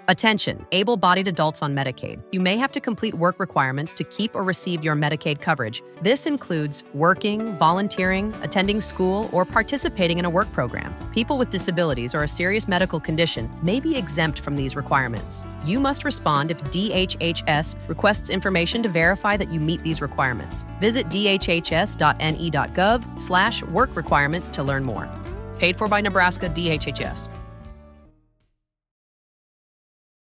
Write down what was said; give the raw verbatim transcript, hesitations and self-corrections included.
Attention, able-bodied adults on Medicaid. You may have to complete work requirements to keep or receive your Medicaid coverage. This includes working, volunteering, attending school, or participating in a work program. People with disabilities or a serious medical condition may be exempt from these requirements. You must respond if D H H S requests information to verify that you meet these requirements. Visit d h h s dot n e dot gov slash work requirements to learn more. Paid for by Nebraska D H H S.